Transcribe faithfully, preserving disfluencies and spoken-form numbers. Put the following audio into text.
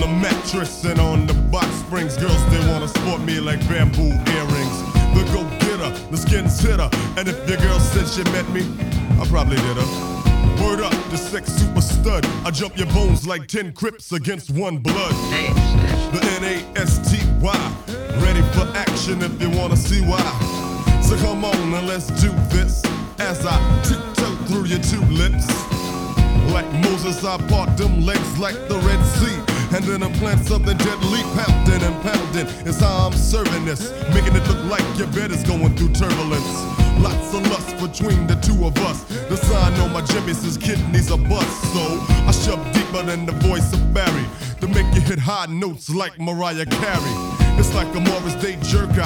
the mattress and on the box springs. Girls, they wanna sport me like bamboo earrings. The go-getter, the skin's hitter. And if your girl said she met me, I probably did her. Word up, the sex super stud. I jump your bones like ten Crips against one blood. The N A S T Y, ready for action if you wanna see why. So come on and let's do this as I tiptoe through your two lips. Like Moses, I part them legs like the Red Sea, and then implant something deadly, pounding and pounding is how I'm serving this, making it look like your bed is going through turbulence. Lots of lust between the two of us. The sign on my Jimmy says kidneys are bust, so I shove deeper than the voice of Barry to make you hit high notes like Mariah Carey. It's like a Morris Day jerk, I